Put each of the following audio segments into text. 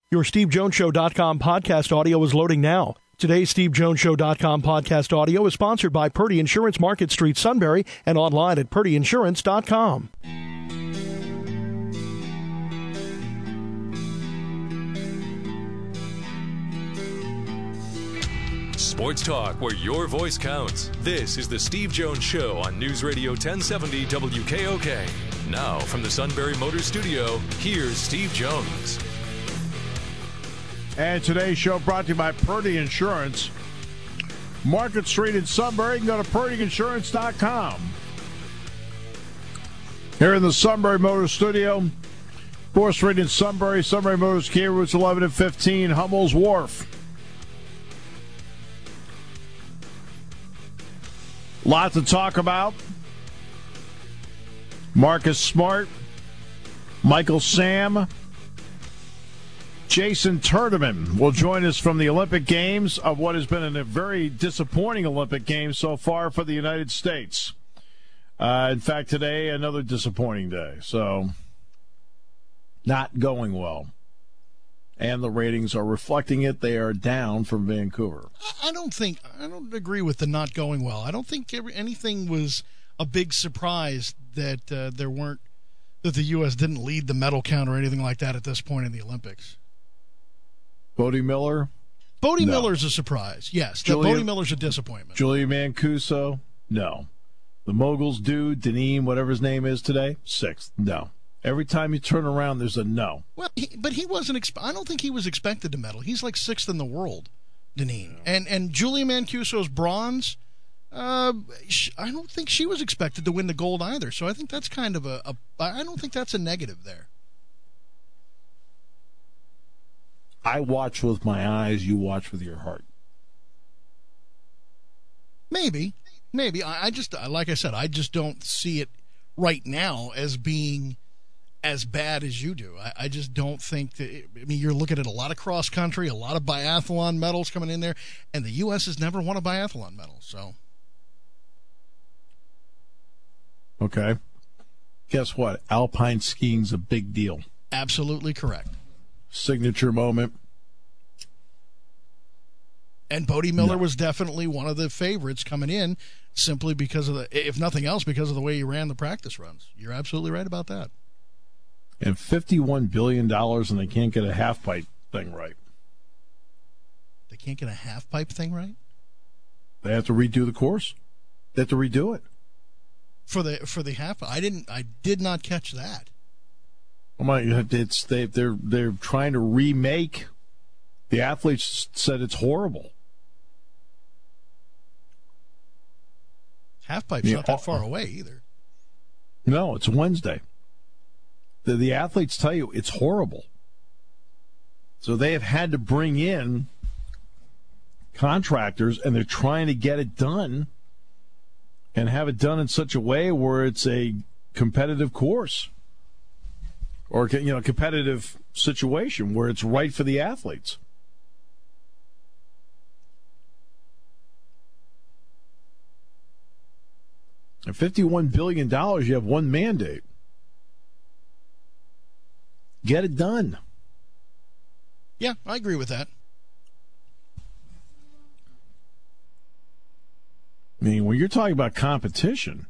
Your SteveJonesShow.com podcast audio is loading now. Today's SteveJonesShow.com podcast audio is sponsored by Purdy Insurance, Market Street, Sunbury, and online at PurdyInsurance.com. Sports talk where your voice counts. This is the Steve Jones Show on News Radio 1070 WKOK. Now, from the Sunbury Motors Studio, here's Steve Jones. And today's show brought to you by Purdy Insurance. Market Street in Sunbury. You can go to PurdyInsurance.com. Here in the Sunbury Motors Studio, 4th Street in Sunbury, Sunbury Motors, Kia routes 11 and 15, Hummel's Wharf. Lot to talk about. Marcus Smart, Michael Sam, Jason Turdeman will join us from the Olympic Games of what has been a very disappointing Olympic Games so far for the United States. In fact, today, another disappointing day. So, not going well. And the ratings are reflecting it. They are down from Vancouver. I don't agree with the not going well. I don't think anything was a big surprise that that the U.S. didn't lead the medal count or anything like that at this point in the Olympics. Bodie Miller? Bodie Miller's a surprise, yes. Bodie Miller's a disappointment. Julia Mancuso? No. The Moguls dude, Deneen, whatever his name is today? 6th. No. Every time you turn around, there's a no. Well, but he wasn't. I don't think he was expected to medal. He's like 6th in the world, Deneen. And Julia Mancuso's bronze, I don't think she was expected to win the gold either. So I think that's kind of I don't think that's a negative there. I watch with my eyes, you watch with your heart. Maybe. I just, like I said, I just don't see it right now as being as bad as you do. I just don't think that. You're looking at a lot of cross country, a lot of biathlon medals coming in there, and the U.S. has never won a biathlon medal. So, okay, guess what? Alpine skiing's a big deal. Absolutely correct. Signature moment. And Bodie Miller was definitely one of the favorites coming in, simply because of if nothing else, because of the way he ran the practice runs. You're absolutely right about that. And $51 billion, and they can't get a half-pipe thing right. They can't get a half-pipe thing right? They have to redo the course. They have to redo it. For the half, I did not catch that. Oh my! They're trying to remake. The athletes said it's horrible. Half-pipe's not that far away either. No, it's Wednesday. The athletes tell you it's horrible. So they have had to bring in contractors, and they're trying to get it done and have it done in such a way where it's a competitive course or competitive situation where it's right for the athletes. At $51 billion, you have one mandate. Get it done. Yeah, I agree with that. I mean, when you're talking about competition,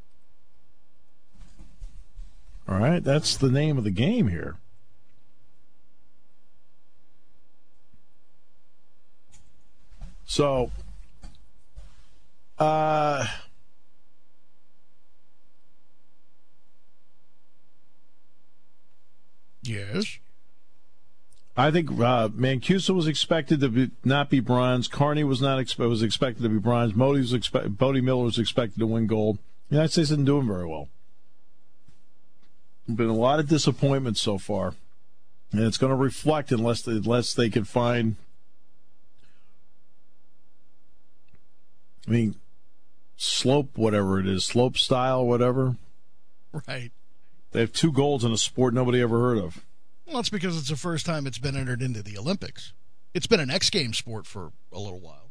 all right, that's the name of the game here. So, yes. I think Mancuso was expected to not be bronze. Carney was was expected to be bronze. Bodie Miller was expected to win gold. The United States isn't doing very well. Been a lot of disappointment so far, and it's going to reflect unless they can find. I mean, slope, whatever it is, slope style, whatever. Right. They have 2 golds in a sport nobody ever heard of. Well, it's because it's the first time it's been entered into the Olympics. It's been an X Games sport for a little while.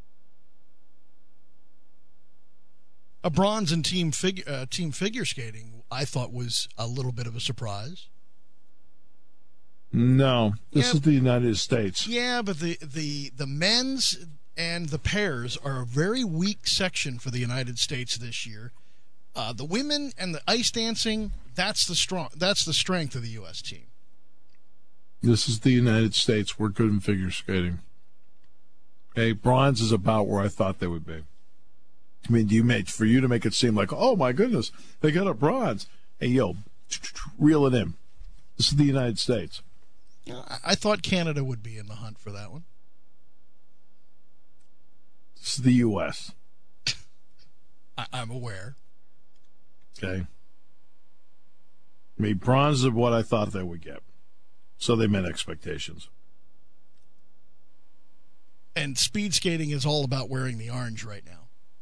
A bronze in team figure skating, I thought, was a little bit of a surprise. No, this is the United States. Yeah, but the men's and the pairs are a very weak section for the United States this year. The women and the ice dancing, that's the strength of the U.S. team. This is the United States. We're good in figure skating. Hey, bronze is about where I thought they would be. I mean, for you to make it seem like, oh my goodness, they got a bronze. Hey, yo, reel it in. This is the United States. I thought Canada would be in the hunt for that one. This is the U.S. I'm aware. Okay. I mean, bronze is what I thought they would get. So they met expectations. And speed skating is all about wearing the orange right now.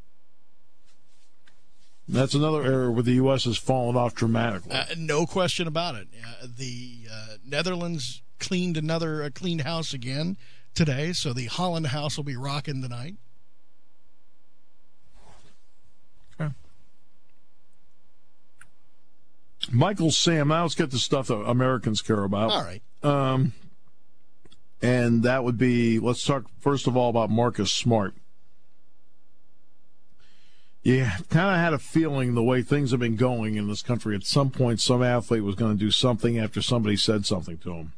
That's another area where the U.S. has fallen off dramatically. No question about it. The Netherlands cleaned house again today, so the Holland house will be rocking tonight. Okay. Michael Sam, now let's get the stuff that Americans care about. All right. And that would be, let's talk first of all about Marcus Smart. Yeah, kind of had a feeling the way things have been going in this country, at some point some athlete was going to do something after somebody said something to him.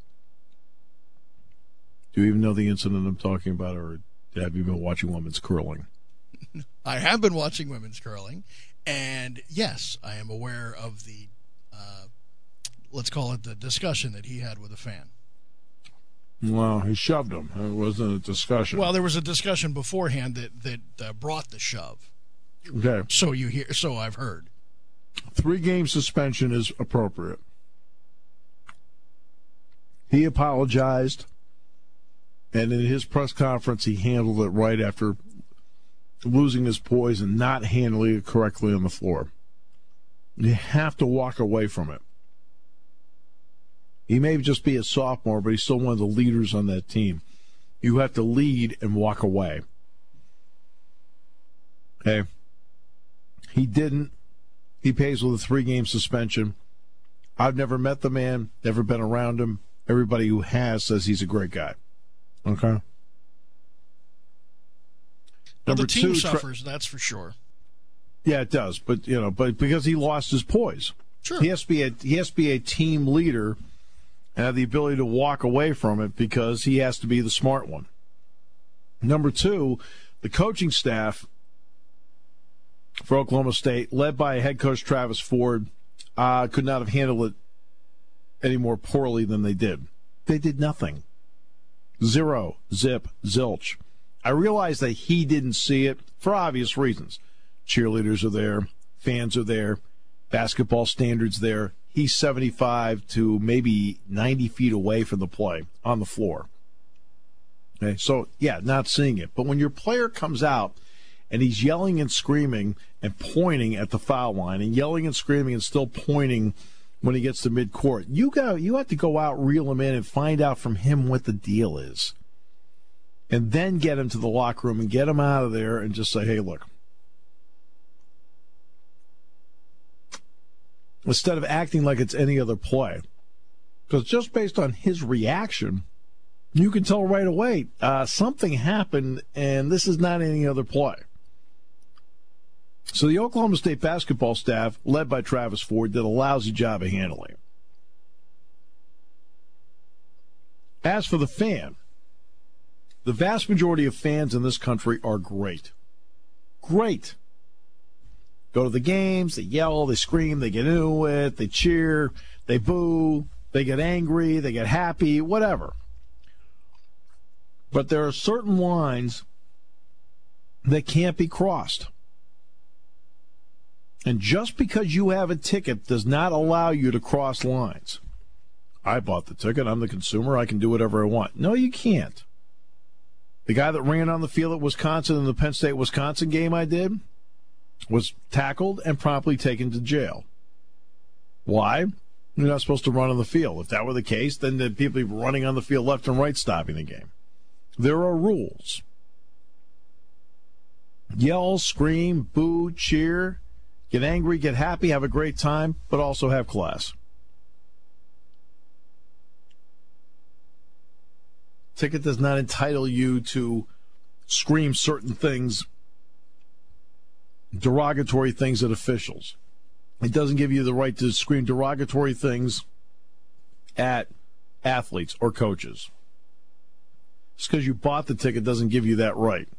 Do you even know the incident I'm talking about, or have you been watching women's curling? I have been watching women's curling, and yes, I am aware of the, let's call it the discussion that he had with a fan. Well, he shoved him. It wasn't a discussion. Well, there was a discussion beforehand that brought the shove. Okay. So I've heard. 3-game suspension is appropriate. He apologized, and in his press conference, he handled it right after losing his poise and not handling it correctly on the floor. You have to walk away from it. He may just be a sophomore, but he's still one of the leaders on that team. You have to lead and walk away. Okay. He didn't. He pays with a 3-game suspension. I've never met the man, never been around him. Everybody who has says he's a great guy. Okay? Well, the team suffers, that's for sure. Yeah, it does. But because he lost his poise. Sure. He has to be a team leader and have the ability to walk away from it because he has to be the smart one. Number 2, the coaching staff for Oklahoma State, led by head coach Travis Ford, could not have handled it any more poorly than they did. They did nothing. Zero, zip, zilch. I realize that he didn't see it for obvious reasons. Cheerleaders are there, fans are there, basketball standards there. He's 75 to maybe 90 feet away from the play on the floor. Okay, so, yeah, not seeing it. But when your player comes out and he's yelling and screaming and pointing at the foul line and yelling and screaming and still pointing when he gets to midcourt, you have to go out, reel him in, and find out from him what the deal is. And then get him to the locker room and get him out of there and just say, hey, look. Instead of acting like it's any other play. Because just based on his reaction, you can tell right away something happened and this is not any other play. So the Oklahoma State basketball staff, led by Travis Ford, did a lousy job of handling it. As for the fan, the vast majority of fans in this country are great. Great. Go to the games, they yell, they scream, they get into it, they cheer, they boo, they get angry, they get happy, whatever. But there are certain lines that can't be crossed. And just because you have a ticket does not allow you to cross lines. I bought the ticket. I'm the consumer. I can do whatever I want. No, you can't. The guy that ran on the field at Wisconsin in the Penn State-Wisconsin game I did was tackled and promptly taken to jail. Why? You're not supposed to run on the field. If that were the case, then the people would be running on the field left and right stopping the game. There are rules. Yell, scream, boo, cheer, get angry, get happy, have a great time, but also have class. Ticket does not entitle you to scream certain things, derogatory things at officials. It doesn't give you the right to scream derogatory things at athletes or coaches. Just because you bought the ticket doesn't give you that right.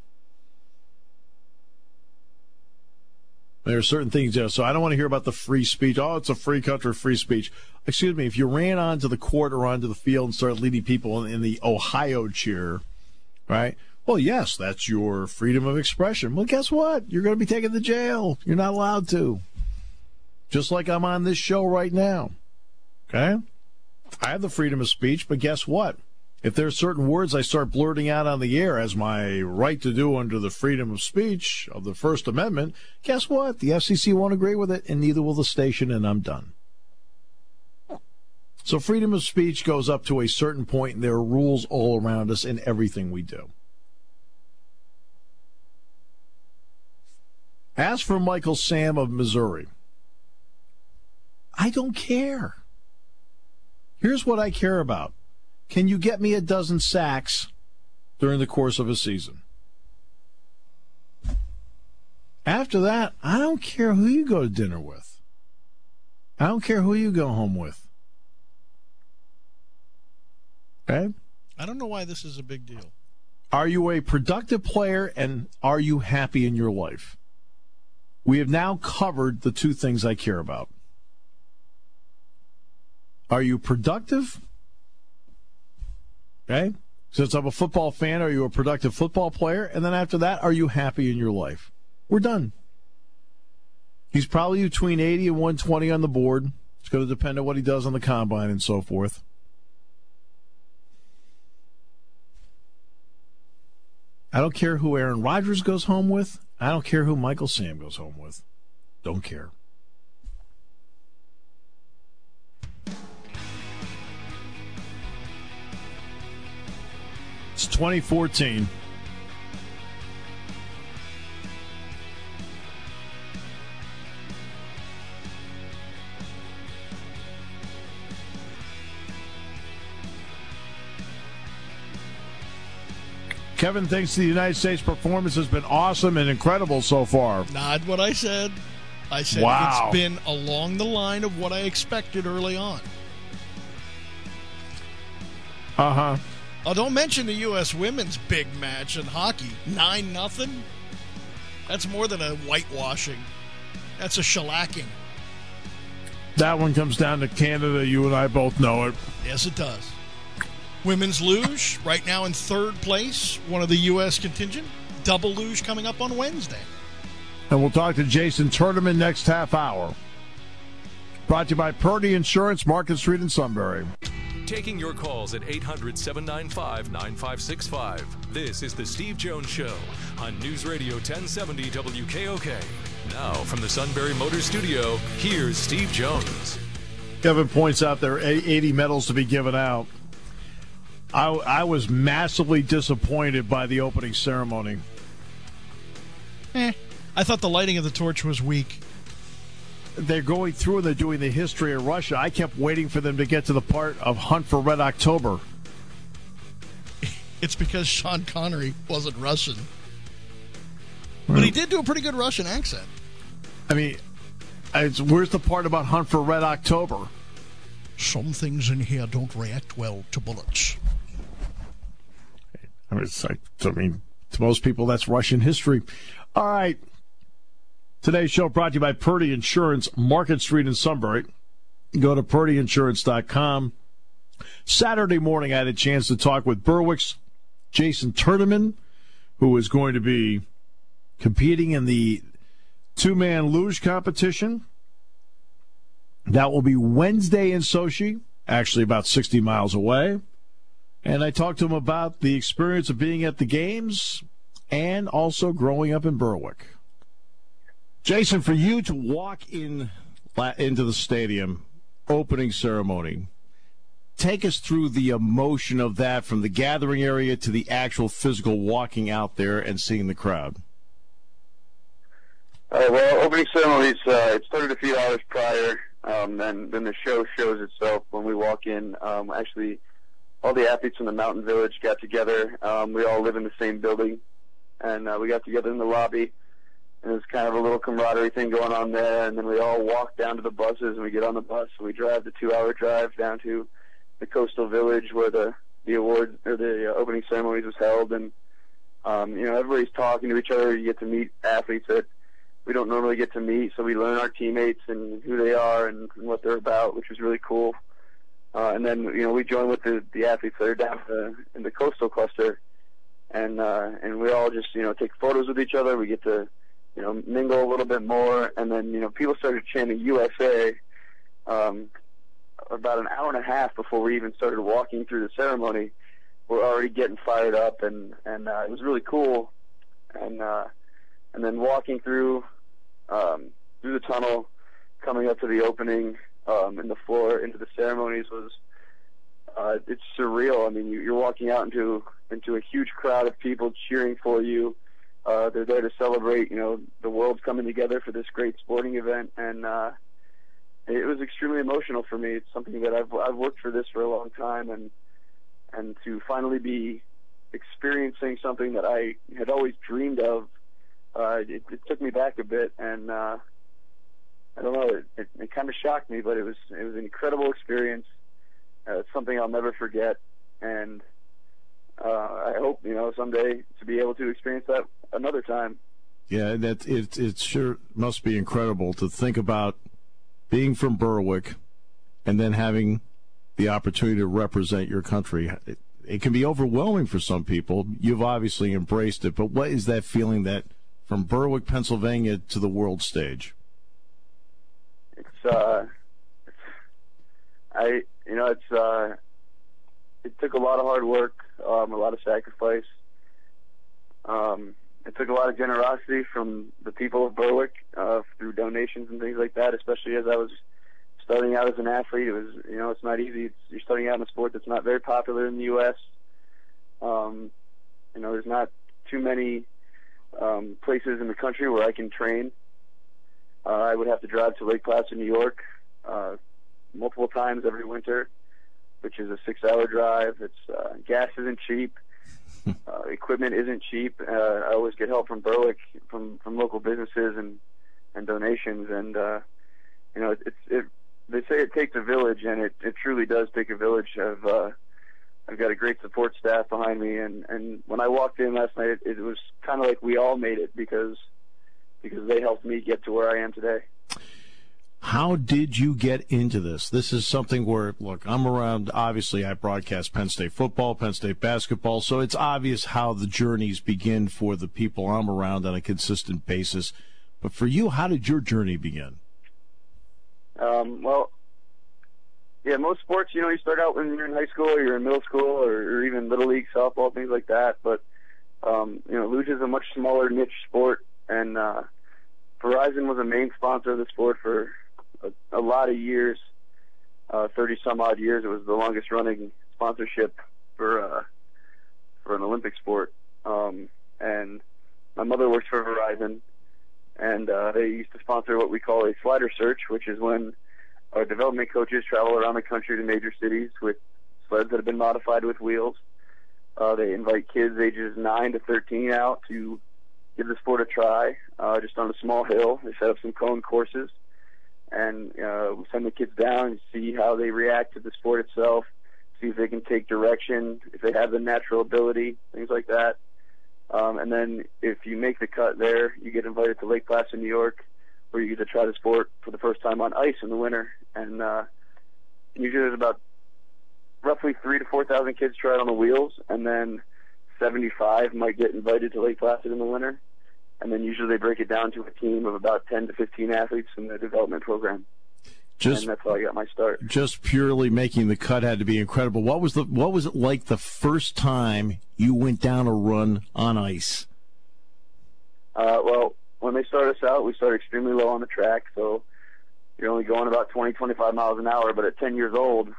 There are certain things there. So I don't want to hear about the free speech. Oh, it's a free country, free speech. Excuse me, if you ran onto the court or onto the field and started leading people in the Ohio cheer, right? Well, yes, that's your freedom of expression. Well, guess what? You're going to be taken to jail. You're not allowed to. Just like I'm on this show right now. Okay? I have the freedom of speech, but guess what? If there are certain words I start blurting out on the air as my right to do under the freedom of speech of the First Amendment, guess what? The FCC won't agree with it, and neither will the station, and I'm done. So freedom of speech goes up to a certain point, and there are rules all around us in everything we do. As for Michael Sam of Missouri, I don't care. Here's what I care about. Can you get me a dozen sacks during the course of a season? After that, I don't care who you go to dinner with. I don't care who you go home with. Okay? I don't know why this is a big deal. Are you a productive player, and are you happy in your life? We have now covered the two things I care about. Are you productive? Okay? Since I'm a football fan, are you a productive football player? And then after that, are you happy in your life? We're done. He's probably between 80 and 120 on the board. It's going to depend on what he does on the combine and so forth. I don't care who Aaron Rodgers goes home with. I don't care who Michael Sam goes home with. Don't care. It's 2014. Kevin thinks the United States performance has been awesome and incredible so far. Not what I said. I said Wow. It's been along the line of what I expected early on. Uh-huh. Oh, don't mention the U.S. women's big match in hockey. 9-0. That's more than a whitewashing. That's a shellacking. That one comes down to Canada. You and I both know it. Yes, it does. Women's luge, right now in third place, one of the U.S. contingent. Double luge coming up on Wednesday. And we'll talk to Jason Turnerman next half hour. Brought to you by Purdy Insurance, Market Street in Sunbury. Taking your calls at 800-795-9565. This is the Steve Jones Show on News Radio 1070 WKOK. Now from the Sunbury Motor Studio, here's Steve Jones. Kevin points out there are 80 medals to be given out. I was massively disappointed by the opening ceremony. I thought the lighting of the torch was weak. They're going through and they're doing the history of Russia. I kept waiting for them to get to the part of Hunt for Red October. It's because Sean Connery wasn't Russian. But he did do a pretty good Russian accent. I mean, where's the part about Hunt for Red October? Some things in here don't react well to bullets. I mean, to most people, that's Russian history. All right. Today's show brought to you by Purdy Insurance, Market Street in Sunbury. Go to purdyinsurance.com. Saturday morning, I had a chance to talk with Berwick's Jason Turnerman, who is going to be competing in the two-man luge competition. That will be Wednesday in Sochi, actually about 60 miles away. And I talked to him about the experience of being at the games and also growing up in Berwick. Jason, for you to walk into the stadium, opening ceremony, take us through the emotion of that from the gathering area to the actual physical walking out there and seeing the crowd. Well, opening ceremony, it started a few hours prior. Then the show shows itself when we walk in. Actually, all the athletes from the Mountain Village got together. We all live in the same building, and we got together in the lobby, and there's kind of a little camaraderie thing going on there. And then we all walk down to the buses, and we get on the bus, and we drive the 2-hour drive down to the Coastal Village where the awards or the opening ceremonies was held. And everybody's talking to each other. You get to meet athletes that we don't normally get to meet, so we learn our teammates and who they are and what they're about, which was really cool. And then we join with the athletes that are down in the coastal cluster, and we all just take photos with each other. We get to mingle a little bit more, and then people started chanting USA about an hour and a half before we even started walking through the ceremony. We're already getting fired up, and it was really cool. And then walking through the tunnel, coming up to the opening, and the floor into the ceremonies was it's surreal. I mean, you're walking out into a huge crowd of people cheering for you. They're there to celebrate, the world's coming together for this great sporting event, and it was extremely emotional for me. It's something that I've worked for this for a long time, and to finally be experiencing something that I had always dreamed of, it took me back a bit, and I don't know, it kind of shocked me, but it was an incredible experience. It's something I'll never forget, and I hope someday to be able to experience that another time. Yeah, it sure must be incredible to think about being from Berwick and then having the opportunity to represent your country. It can be overwhelming for some people. You've obviously embraced it, but what is that feeling that from Berwick, Pennsylvania to the world stage? It took a lot of hard work, a lot of sacrifice. It took a lot of generosity from the people of Berwick through donations and things like that, especially as I was starting out as an athlete. It was, it's not easy. You're starting out in a sport that's not very popular in the U.S. There's not too many places in the country where I can train. I would have to drive to Lake Placid, New York, multiple times every winter, which is a 6-hour drive. It's gas isn't cheap. Equipment isn't cheap. I always get help from Berwick, from local businesses and donations. And they say it takes a village, and it truly does take a village. I've got a great support staff behind me, and when I walked in last night, it was kind of like we all made it because they helped me get to where I am today. How did you get into this? This is something where, look, I'm around, obviously I broadcast Penn State football, Penn State basketball, so it's obvious how the journeys begin for the people I'm around on a consistent basis. But for you, how did your journey begin? Most sports, you start out when you're in high school or you're in middle school or even little league softball, things like that. But, luge is a much smaller niche sport, and Verizon was a main sponsor of the sport for a lot of years, 30-some-odd years. It was the longest-running sponsorship for an Olympic sport. And my mother works for Verizon, and they used to sponsor what we call a slider search, which is when our development coaches travel around the country to major cities with sleds that have been modified with wheels. They invite kids ages 9 to 13 out to give the sport a try, just on a small hill. They set up some cone courses, and we send the kids down and see how they react to the sport itself, see if they can take direction, if they have the natural ability, things like that. And then if you make the cut there, you get invited to Lake Placid, New York, where you get to try the sport for the first time on ice in the winter. And usually there's about roughly 3,000 to 4,000 kids try it on the wheels, and then 75 might get invited to Lake Placid in the winter. And then usually they break it down to a team of about 10 to 15 athletes in the development program. And that's how I got my start. Just purely making the cut had to be incredible. What was it like the first time you went down a run on ice? Well, when they start us out, we start extremely low on the track, so you're only going about 20, 25 miles an hour. But at 10 years old,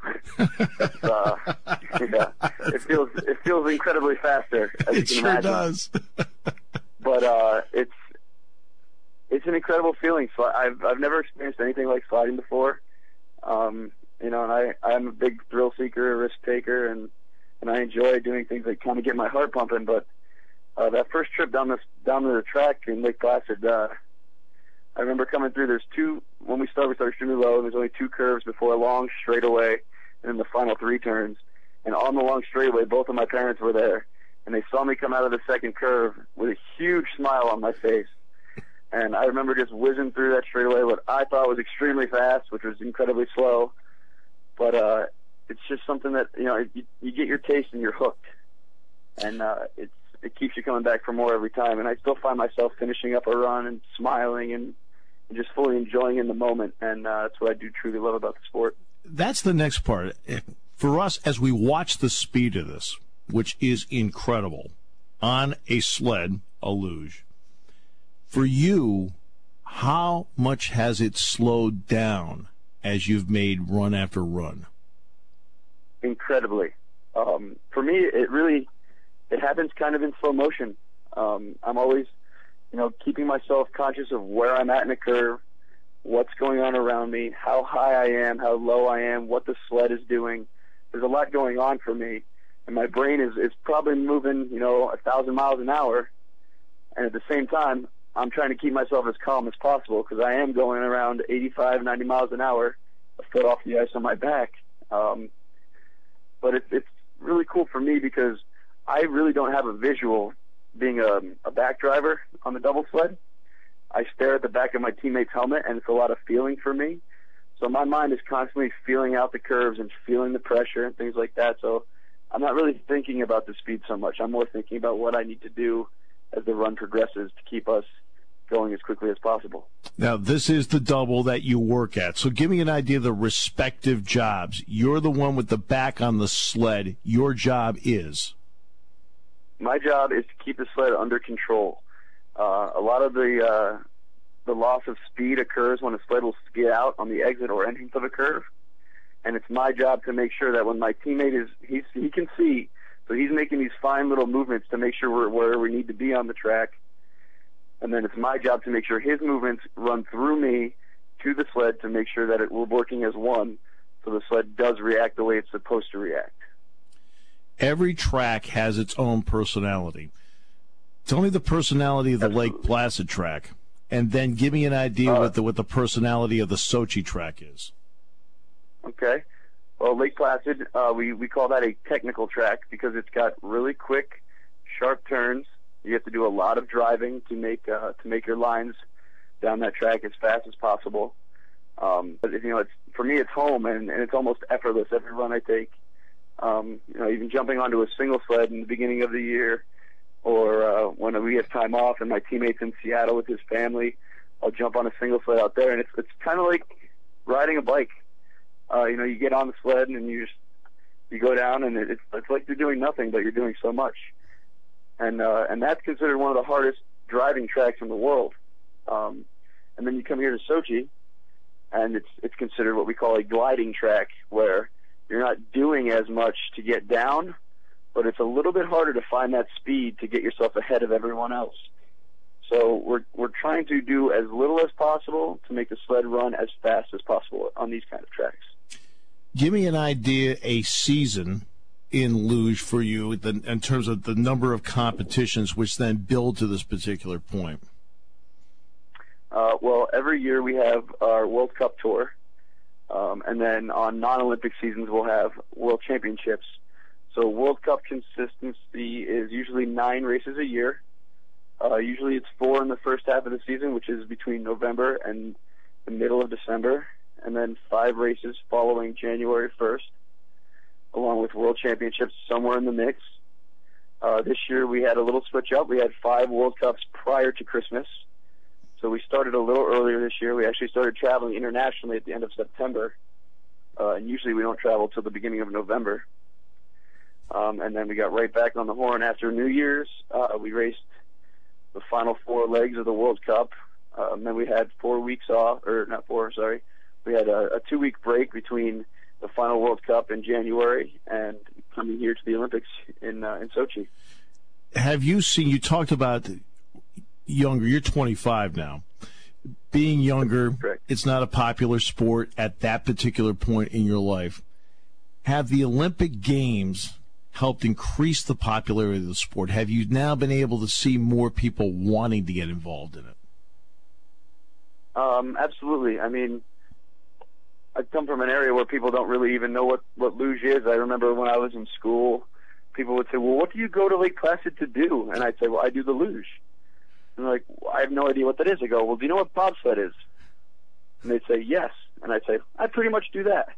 it feels incredibly faster. As it you can sure imagine. does. But it's an incredible feeling. So I've never experienced anything like sliding before. And I'm a big thrill seeker, a risk taker, and and I enjoy doing things that kind of get my heart pumping. But that first trip down to the track in Lake Placid, I remember coming through. When we started extremely low. There's only 2 curves before a long straightaway, and then the final 3 turns. And on the long straightaway, both of my parents were there, and they saw me come out of the second curve with a huge smile on my face. And I remember just whizzing through that straightaway, what I thought was extremely fast, which was incredibly slow. But it's just something that, you get your taste and you're hooked. And it keeps you coming back for more every time. And I still find myself finishing up a run and smiling and just fully enjoying in the moment. And that's what I do truly love about the sport. That's the next part. For us, as we watch the speed of this, which is incredible, on a sled, a luge, for you, how much has it slowed down as you've made run after run? Incredibly. For me, it happens kind of in slow motion. I'm always, keeping myself conscious of where I'm at in a curve, what's going on around me, how high I am, how low I am, what the sled is doing. There's a lot going on for me, and my brain is probably moving, 1,000 miles an hour, and at the same time, I'm trying to keep myself as calm as possible because I am going around 85, 90 miles an hour, a foot off the ice on my back. But it's really cool for me because I really don't have a visual being a back driver on the double sled. I stare at the back of my teammate's helmet, and it's a lot of feeling for me. So my mind is constantly feeling out the curves and feeling the pressure and things like that. So I'm not really thinking about the speed so much. I'm more thinking about what I need to do as the run progresses to keep us going as quickly as possible. Now, this is the double that you work at. So give me an idea of the respective jobs. You're the one with the back on the sled. Your job is? My job is to keep the sled under control. A lot of the loss of speed occurs when a sled will skid out on the exit or entrance of a curve. And it's my job to make sure that when my teammate he can see, so he's making these fine little movements to make sure we're where we need to be on the track. And then it's my job to make sure his movements run through me to the sled to make sure that we're working as one, so the sled does react the way it's supposed to react. Every track has its own personality. Tell me the personality of the Absolutely. Lake Placid track, and then give me an idea what the personality of the Sochi track is. Okay. Well, Lake Placid, we call that a technical track because it's got really quick, sharp turns. You have to do a lot of driving to make your lines down that track as fast as possible. But it's for me, it's home, and it's almost effortless every run I take. Even jumping onto a single sled in the beginning of the year, or when we have time off and my teammate's in Seattle with his family, I'll jump on a single sled out there, and it's kind of like riding a bike. You get on the sled and you go down, and it's like you're doing nothing, but you're doing so much. And that's considered one of the hardest driving tracks in the world. And then you come here to Sochi, and it's considered what we call a gliding track, where you're not doing as much to get down, but it's a little bit harder to find that speed to get yourself ahead of everyone else. So we're trying to do as little as possible to make the sled run as fast as possible on these kind of tracks. Give me an idea, a season in luge for you in terms of the number of competitions which then build to this particular point. Well, every year we have our World Cup tour, and then on non-Olympic seasons we'll have World Championships. So World Cup consistency is usually 9 races a year. Usually it's 4 in the first half of the season, which is between November and the middle of December, and then 5 races following January 1st, along with World Championships somewhere in the mix. This year we had a little switch up. We had 5 World Cups prior to Christmas. So we started a little earlier this year. We actually started traveling internationally at the end of September. And usually we don't travel till the beginning of November. And then we got right back on the horn after New Year's. We raced the final 4 legs of the World Cup. Then we had 4 weeks off, or not 4, sorry. We had a 2-week break between the final World Cup in January and coming here to the Olympics in Sochi. Have you seen, you talked about younger, you're 25 now. Being younger, Correct. It's not a popular sport at that particular point in your life. Have the Olympic Games helped increase the popularity of the sport? Have you now been able to see more people wanting to get involved in it? Absolutely. I mean, I come from an area where people don't really even know what luge is. I remember when I was in school, people would say, well, what do you go to Lake Placid to do? And I'd say, well, I do the luge. And they're like, well, I have no idea what that is. I go, well, do you know what bobsled is? And they'd say, yes. And I'd say, I pretty much do that.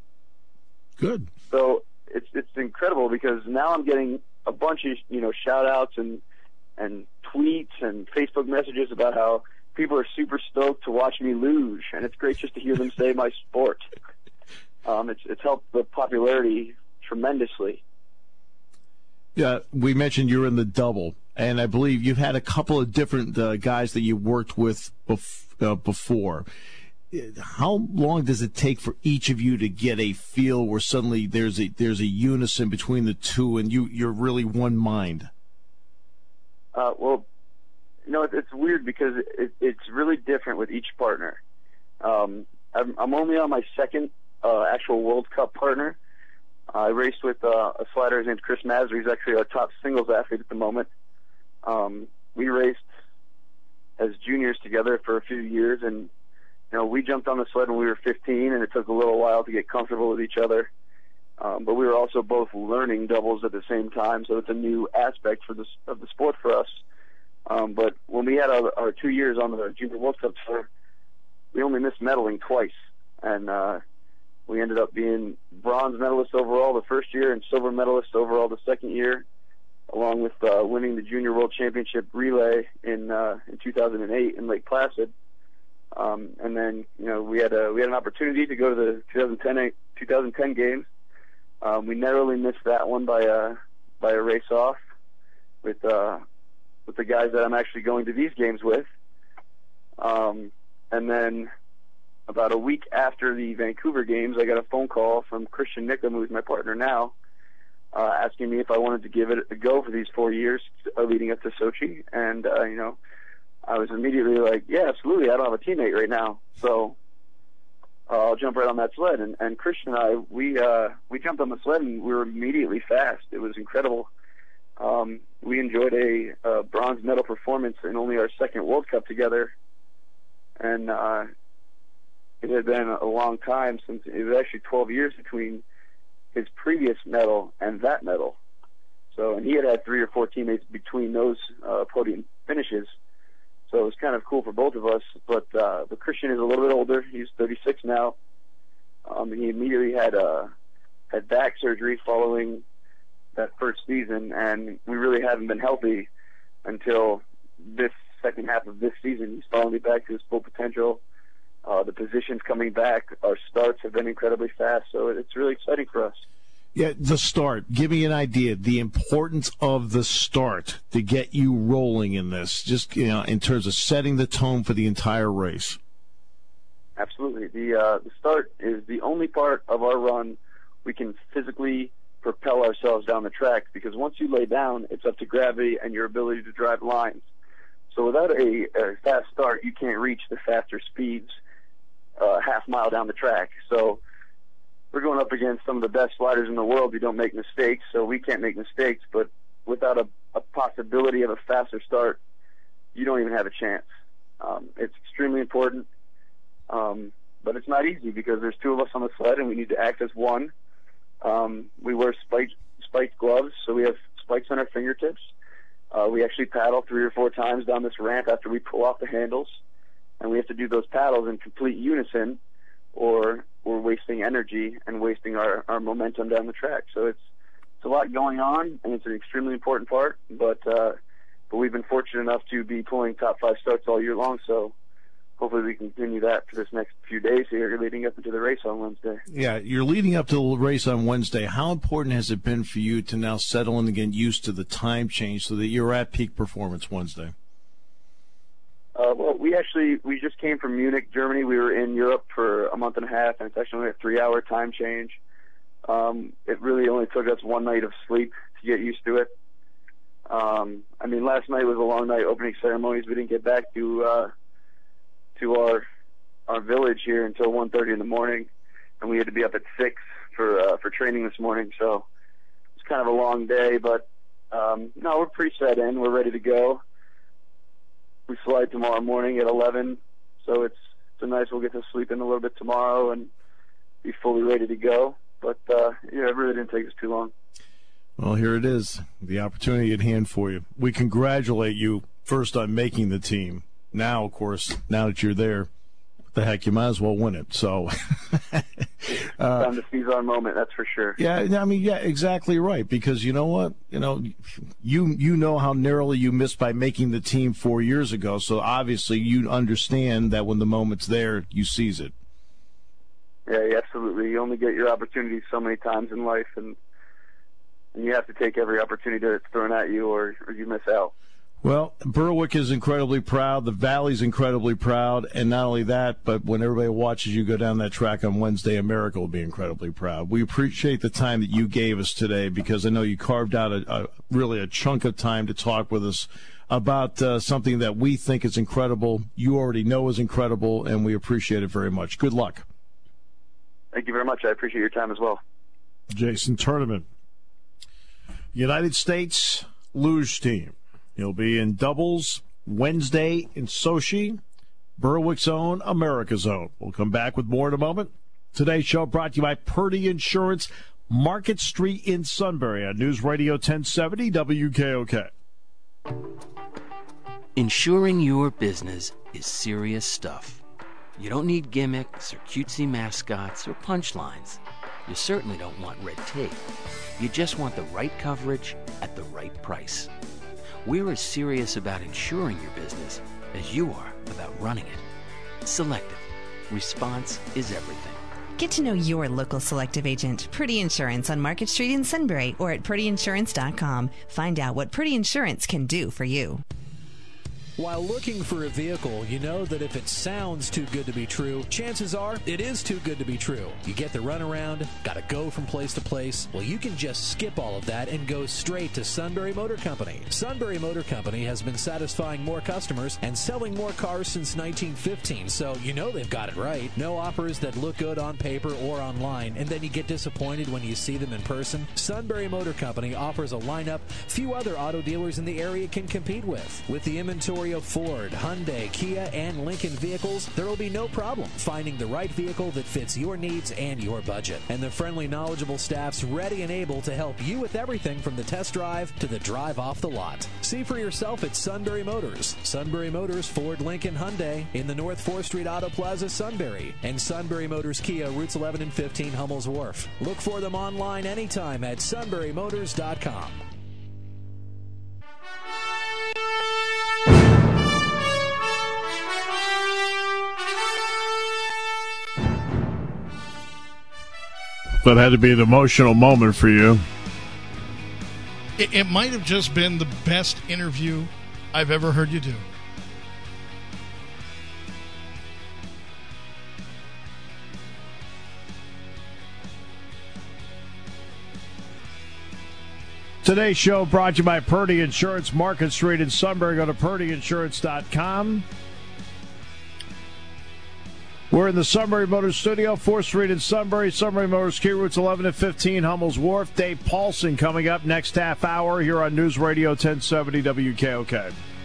Good. So it's incredible because now I'm getting a bunch of, shout-outs and tweets and Facebook messages about how people are super stoked to watch me luge, and it's great just to hear them say my sport. It's helped the popularity tremendously. Yeah, we mentioned you're in the double, and I believe you've had a couple of different guys that you worked with before. How long does it take for each of you to get a feel where suddenly there's a unison between the two, and you're really one mind? Well, it's weird because it's really different with each partner. I'm only on my second actual World Cup partner. I raced with a slider. His name's Chris Mazur. He's actually our top singles athlete at the moment. We raced as juniors together for a few years, and we jumped on the sled when we were 15, and it took a little while to get comfortable with each other. But we were also both learning doubles at the same time, so it's a new aspect of the sport for us. But when we had our 2 years on the Junior World Cup tour, we only missed medaling twice, and we ended up being bronze medalist overall the first year and silver medalist overall the second year, along with winning the Junior World Championship relay in 2008 in Lake Placid. And then we had an opportunity to go to the 2010 games. We narrowly missed that one by a race off with the guys that I'm actually going to these games with. And then about a week after the Vancouver games, I got a phone call from Christian Nickham, who's my partner now, asking me if I wanted to give it a go for these 4 years leading up to Sochi. And, I was immediately like, yeah, absolutely. I don't have a teammate right now. So I'll jump right on that sled. And Christian and I, we jumped on the sled and we were immediately fast. It was incredible. We enjoyed a bronze medal performance in only our second World Cup together. And it had been a long time since it was actually 12 years between his previous medal and that medal. So, and he had 3 or 4 teammates between those podium finishes. So it was kind of cool for both of us. But Christian is a little bit older. He's 36 now. He immediately had back surgery following that first season, and we really haven't been healthy until this second half of this season. He's finally back to his full potential. The positions coming back. Our starts have been incredibly fast, so it's really exciting for us. Yeah, the start. Give me an idea, the importance of the start to get you rolling in this, just in terms of setting the tone for the entire race. Absolutely. The start is the only part of our run we can physically propel ourselves down the track, because once you lay down, it's up to gravity and your ability to drive lines. So without a fast start, you can't reach the faster speeds half mile down the track. So we're going up against some of the best sliders in the world who don't make mistakes, so we can't make mistakes. But without a possibility of a faster start, you don't even have a chance. It's extremely important, but it's not easy because there's 2 of us on the sled and we need to act as one. We wear spiked gloves, so we have spikes on our fingertips. We actually paddle 3 or 4 times down this ramp after we pull off the handles, and we have to do those paddles in complete unison, or we're wasting energy and wasting our momentum down the track. So it's a lot going on, and it's an extremely important part, but we've been fortunate enough to be pulling top 5 starts all year long, so hopefully we can continue that for this next few days here leading up into the race on Wednesday. Yeah, you're leading up to the race on Wednesday. How important has it been for you to now settle in and get used to the time change so that you're at peak performance Wednesday? Well, we just came from Munich, Germany. We were in Europe for a month and a half, and it's actually only a 3-hour time change. It really only took us 1 night of sleep to get used to it. Last night was a long night, opening ceremonies. We didn't get back to our village here until 1:30 in the morning, and we had to be up at 6 for training this morning. So it's kind of a long day, but no, we're pretty set in. We're ready to go. We fly tomorrow morning at 11, so it's nice. We'll get to sleep in a little bit tomorrow and be fully ready to go. But yeah, it really didn't take us too long. Well, here it is, the opportunity at hand for you. We congratulate you first on making the team. Now, of course, now that you're there, what the heck, you might as well win it. So, time to seize our moment, that's for sure. Yeah, I mean, yeah, exactly right. Because you know what, you know how narrowly you missed by making the team 4 years ago. So obviously, you understand that when the moment's there, you seize it. Yeah, absolutely. You only get your opportunities so many times in life, and you have to take every opportunity that's thrown at you, or you miss out. Well, Berwick is incredibly proud. The Valley's incredibly proud. And not only that, but when everybody watches you go down that track on Wednesday, America will be incredibly proud. We appreciate the time that you gave us today, because I know you carved out really a chunk of time to talk with us about something that we think is incredible. You already know is incredible, and we appreciate it very much. Good luck. Thank you very much. I appreciate your time as well. Jason Tournament, United States luge team. He'll be in doubles Wednesday in Sochi, Berwick's own, America's own. We'll come back with more in a moment. Today's show brought to you by Purdy Insurance, Market Street in Sunbury on News Radio 1070 WKOK. Insuring your business is serious stuff. You don't need gimmicks or cutesy mascots or punchlines. You certainly don't want red tape. You just want the right coverage at the right price. We're as serious about insuring your business as you are about running it. Selective. Response is everything. Get to know your local Selective agent, Purdy Insurance, on Market Street in Sunbury or at purdyinsurance.com. Find out what Purdy Insurance can do for you. While looking for a vehicle, you know that if it sounds too good to be true, chances are it is too good to be true. You get the runaround, gotta go from place to place. Well, you can just skip all of that and go straight to Sunbury Motor Company. Sunbury Motor Company has been satisfying more customers and selling more cars since 1915, so you know they've got it right. No offers that look good on paper or online, and then you get disappointed when you see them in person. Sunbury Motor Company offers a lineup few other auto dealers in the area can compete with. With the inventory of Ford, Hyundai, Kia, and Lincoln vehicles, there will be no problem finding the right vehicle that fits your needs and your budget. And the friendly, knowledgeable staff's ready and able to help you with everything from the test drive to the drive off the lot. See for yourself at Sunbury Motors. Sunbury Motors, Ford, Lincoln, Hyundai in the North 4th Street Auto Plaza, Sunbury. And Sunbury Motors Kia, routes 11 and 15, Hummel's Wharf. Look for them online anytime at sunburymotors.com. That had to be an emotional moment for you. It might have just been the best interview I've ever heard you do. Today's show brought to you by Purdy Insurance, Market Street in Sunbury. Go to purdyinsurance.com. We're in the Sunbury Motors Studio, 4th Street in Sunbury. Sunbury Motors, Key routes 11 and 15, Hummel's Wharf. Dave Paulson coming up next half hour here on News Radio 1070 WKOK.